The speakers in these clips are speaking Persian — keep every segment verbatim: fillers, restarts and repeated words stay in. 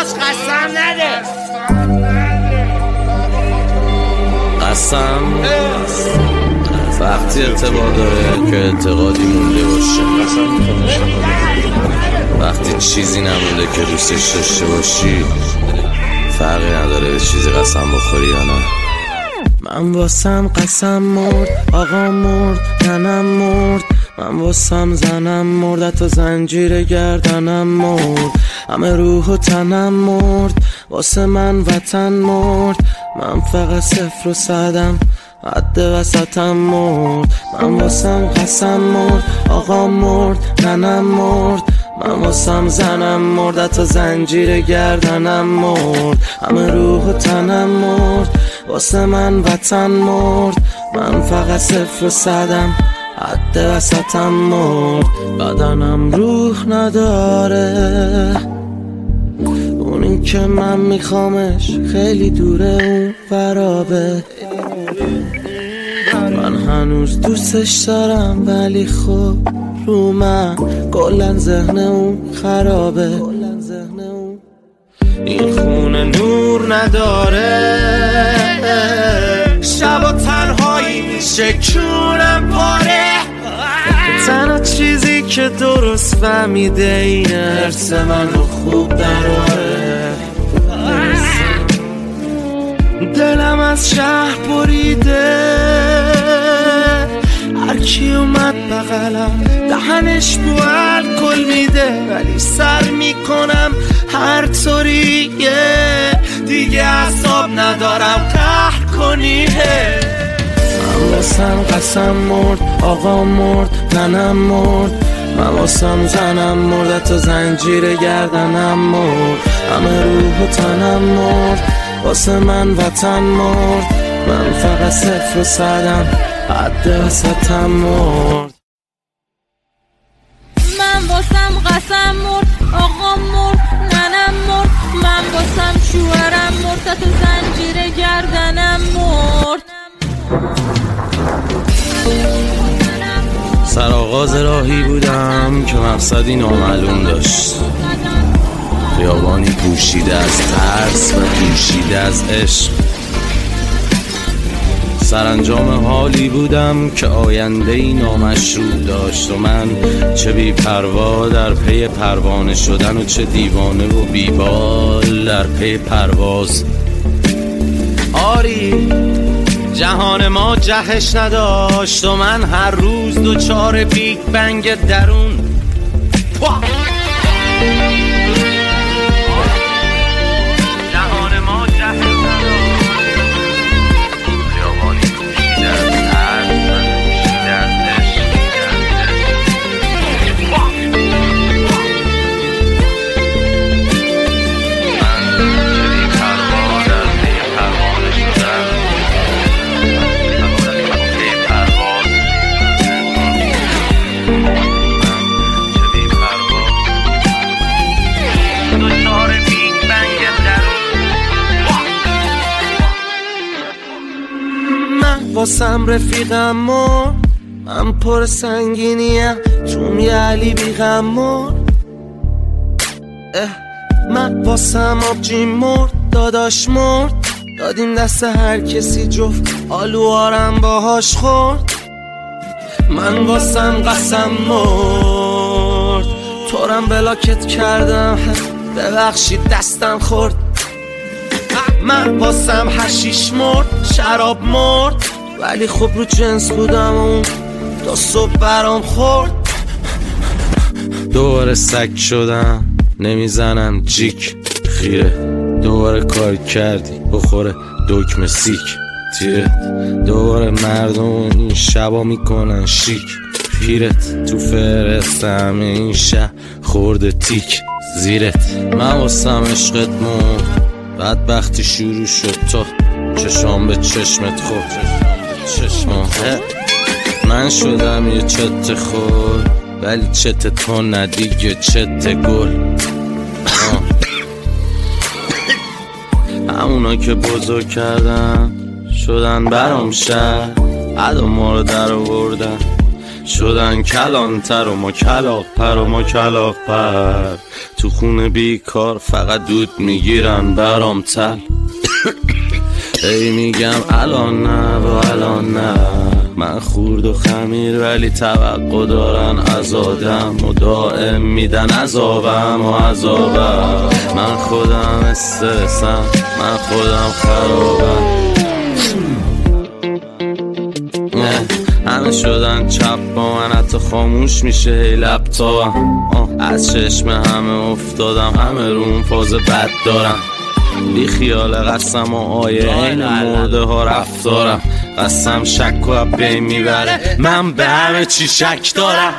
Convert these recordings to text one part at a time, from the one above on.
داداش قسم نده. قسم وقتی اعتبار داره که اعتقادی مونده باشه، وقتی چیزی نمونده که دوستش داشته باشی فرقی نداره به چیزی قسم بخوری یا نه. من واسم قسم مرد، آقا مرد، ننم مرد، من واسم زنم مرد، حتی زنجیر گردنم مرد، همه روح و تنم مرد، واسه من وطن مرد، من فقط صفر و صدم، حد وسطم مرد. من واسم قسم مرد، آقا مرد، ننم مرد، من واسم زنم مرد، حتی زنجیر گردنم مرد، همه روح و تنم مرد، واسه من وطن مرد، من فقط صفر و صدم، حد وسطم مرد. بدنم روح نداره، اونی که من میخوامش خیلی دوره، اون فرابه. من هنوز دوستش دارم ولی خب رو من کلن ذهن اون خرابه. این خونه نور نداره، شب و تنهایی میشه کونم پاره، تنها چیزی که درست فهمیده اینه حرس منو خوب دراره. دلم از شهر بریده، هر کی اومد بغلم دهنش بو الکل میده، ولی سر میکنم هر طوریه، دیگه اعصاب ندارم قهر کنی. من واسم قسم مرد، آقا مرد، ننم مرد، من واسم زنم مرد، حتی زنجیر گردنم مرد، همه روح و تنم مرد، واسه من وطن مرد، من فقط صفر و صدم، حد وسطم مرد. من واسم قسم مرد، آقا مرد، ننم مرد، من واسم شوهرم مرد، تو زنجیر گردنم مرد. سرآغاز راهی بودم که مقصدی نامعلوم داشت، خیابانی پوشیده از ترس و پوشیده از عشق. سرانجام حالی بودم که آینده‌ای نامشروع داشت و من چه بی پروا در پی پروانه شدن و چه دیوانه و بیبال در پی پرواز. آری جهان ما جهش نداشت و من هر روز دوچار بیگ بنگ درون. واسم رفیقم مرد، من پر سنگینیم چون یه علی بیغم مرد. من واسم آبجی مرد، داداش مرد، دادیم دست هر کسی جفت آلوارم باهاش خورد. من واسم قسم مرد، تورم بلاکت کردم ببخشید دستم خورد. من واسم حشیش مرد، شراب مرد، ولی خب رو جنس بودم اون تا صبح برام خورد. دوباره سگ شدم نمیزنم جیک خیره، دوباره کار کردی بخوره دکمه سیک تیرت، دوباره مردم این شبا میکنن شیک پیرت، تو فرست همه این شب خورده تیک زیرت. من واسم عشقت مرد، بدبختی شروع شد تا چشام به چشمت خورد. چشمه من شدم یه چت خور، ولی چت تو ندیگه چت گل. همونا که بزرگ کردن شدن برام شهر، عدا ما رو در آوردن شدن کلانتر و ما کلاق پر و ما کلاق پر. تو خونه بیکار فقط دود میگیرن برام تل. ای میگم الان نه و الان نه، من خورد و خمیر ولی توقع دارن از آدم و دائم میدن عذابم و عذابم. من خودم استرسم، من خودم خرابم. همه شدن چپ با من، حتی خاموش میشه ای لپتاپم. از چشم همه افتادم، همه روم فاز بد دارم. بی خیال قسم و آیه این مرده ها رفتارم. قسم شک و بین میبره، من به همه چی شک دارم.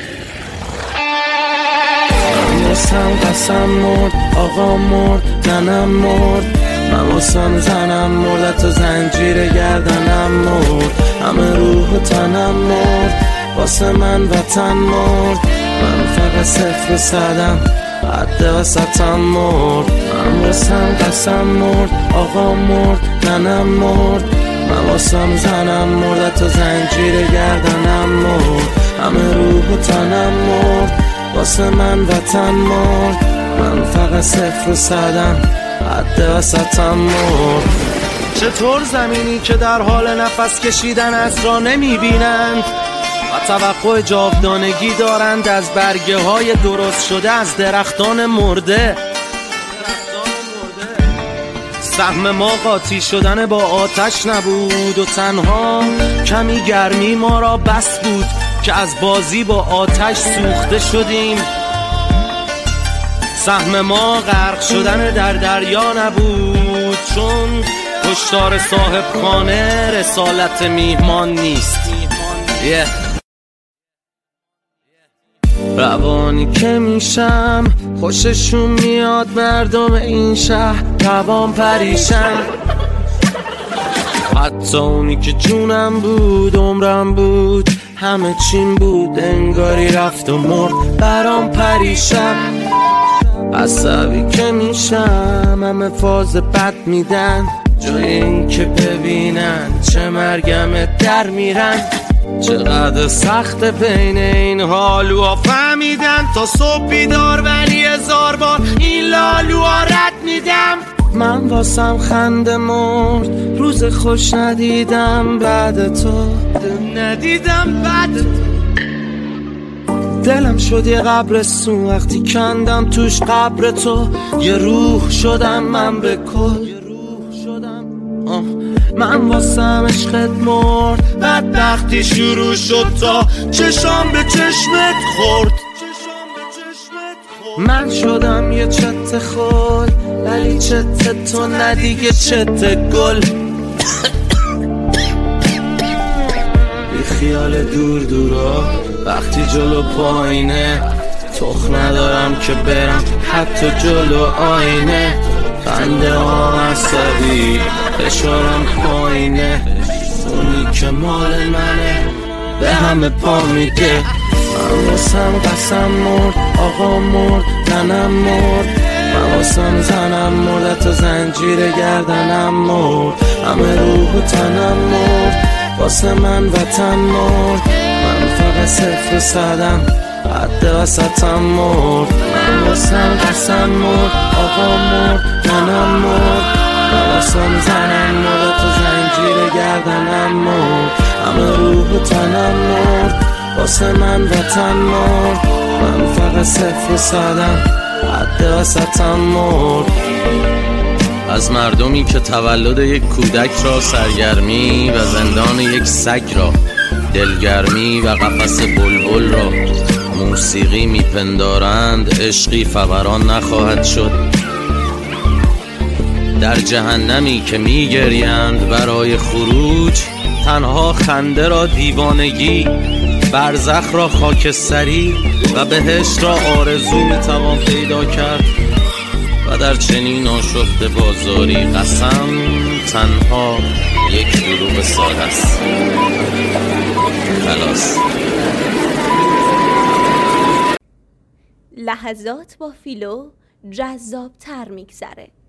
من واسم قسم مرد، آقا مرد، ننم مرد. من واسم زنم مرد، تو زنجیر گردنم مرد. همه روح و تنم مرد، واسه من وطن مرد. من فقط صفر و صدم، حد وسطم مرد. من واسم قسم مرد، آقا مرد، ننم مرد. من واسم زنم مرد، تو زنجیر گردنم مرد. همه روح و تنم مرد، واسه من وطن مرد. من فقط صفر و صدم، حد وسطم مرد. چطور زمینی که در حال نفس کشیدن از را نمیبینند و توقع جاودانگی دارند از برگه های درست شده از درختان مرده. سهم ما قاطی شدن با آتش نبود و تنها کمی گرمی ما را بس بود که از بازی با آتش سوخته شدیم. سهم ما غرق شدن در دریا نبود، چون هشدار صاحب خانه رسالت میهمان نیست. yeah. روانی که میشم خوششون میاد مردم این شهر روان پریشم. حتی اونی که جونم بود عمرم بود همه چیم بود انگاری رفت و مرد برام پریشم. عصبی که میشم همه فاز بد میدن، جای این که ببینن چه مرگم در میرن. چقدر سخت بین این حالوها فهمیدن، تا صبح بیدار ولی هزار بار این لالوها رد میدم. من واسم خنده مرد، روز خوش ندیدم بعد تو، ندیدم بعد تو. دلم شد یه قبرستون وقتی کندم توش قبر تو. یه روح شدم من به کل، من واسم عشقت مرد. بدبختی شروع شد تا چشام به چشمت خورد. من شدم یه چت خل ولی چت تو ندیگه چت گل. بی خیال دور دورا وقتی جلو پایینه، تخ ندارم که برم حتی جلو آینه. خنده ها عصبی فشارم پایینه، اونی که مال منه به همه پا میده. من واسم قسم مرد، آقا مرد، ننم مرد. من واسم زنم مرد، تو زنجیر گردنم مرد. همه روح و تنم مرد، واسه من وطن مرد. من فقط صفر و صدم، حد وسطم مرد. من واسم قسم مرد، آقا مرد، ننم مرد. من واسم زنم مرد، تو زنجیر گردنم مرد. همه روح و تنم مرد، واسه من وطن مرد. من فقط صفر و صدم، حد وسطم مرد. از مردمی که تولد یک کودک را سرگرمی و زندان یک سگ را، دلگرمی و قفس بلبل را موسیقی میپندارند، عشقی فوران نخواهد شد. در جهنمی که میگریند برای خروج، تنها خنده را دیوانگی، برزخ را خاکستری و بهشت را آرزو میتوان پیدا کرد. و در چنین آشفته بازاری قسم تنها یک دروغ ساده است. خلاص. لحظات با فیلو جذاب تر میگذره.